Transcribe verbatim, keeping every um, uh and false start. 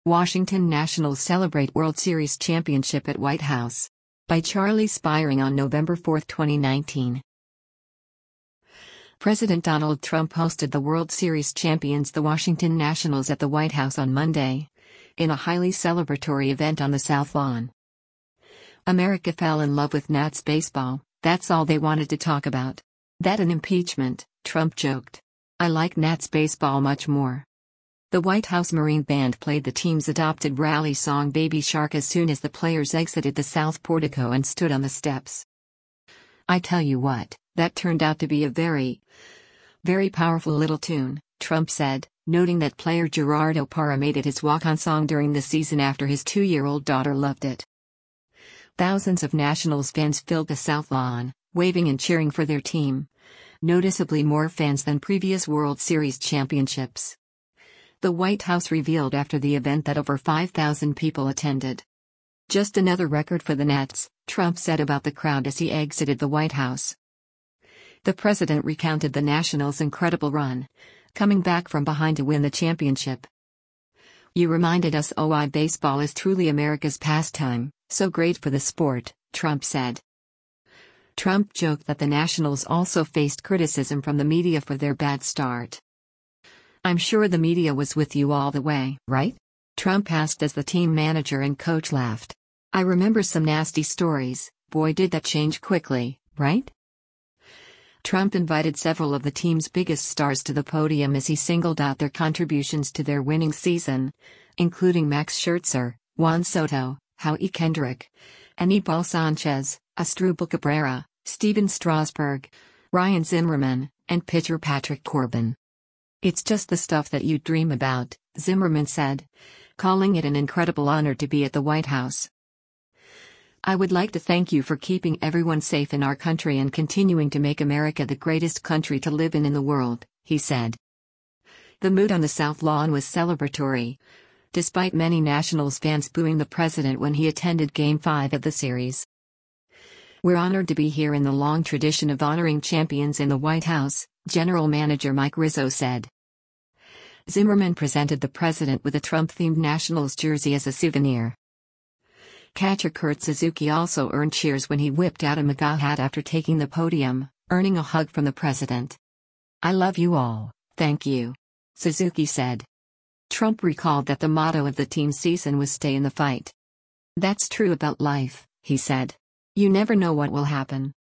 Washington Nationals celebrate World Series championship at White House. By Charlie Spiring on November fourth, twenty nineteen. President Donald Trump hosted the World Series champions the Washington Nationals at the White House on Monday, in a highly celebratory event on the South Lawn. America fell in love with Nats baseball, that's all they wanted to talk about. That and impeachment, Trump joked. I like Nats baseball much more. The White House Marine Band played the team's adopted rally song Baby Shark as soon as the players exited the South Portico and stood on the steps. I tell you what, that turned out to be a very, very powerful little tune, Trump said, noting that player Gerardo Parra made it his walk-on song during the season after his two-year-old daughter loved it. Thousands of Nationals fans filled the South Lawn, waving and cheering for their team, noticeably more fans than previous World Series championships. The White House revealed after the event that over five thousand people attended. Just another record for the Nats, Trump said about the crowd as he exited the White House. The president recounted the Nationals' incredible run, coming back from behind to win the championship. You reminded us oh why baseball is truly America's pastime, so great for the sport, Trump said. Trump joked that the Nationals also faced criticism from the media for their bad start. I'm sure the media was with you all the way, right? Trump asked as the team manager and coach laughed. I remember some nasty stories, boy did that change quickly, right? Trump invited several of the team's biggest stars to the podium as he singled out their contributions to their winning season, including Max Scherzer, Juan Soto, Howie Kendrick, Anibal Sanchez, Asdrubal Cabrera, Steven Strasburg, Ryan Zimmerman, and pitcher Patrick Corbin. It's just the stuff that you dream about, Zimmerman said, calling it an incredible honor to be at the White House. I would like to thank you for keeping everyone safe in our country and continuing to make America the greatest country to live in in the world, he said. The mood on the South Lawn was celebratory, despite many Nationals fans booing the president when he attended Game five of the series. We're honored to be here in the long tradition of honoring champions in the White House, General Manager Mike Rizzo said. Zimmerman presented the president with a Trump-themed Nationals jersey as a souvenir. Catcher Kurt Suzuki also earned cheers when he whipped out a MAGA hat after taking the podium, earning a hug from the president. I love you all, thank you, Suzuki said. Trump recalled that the motto of the team's season was stay in the fight. That's true about life, he said. You never know what will happen.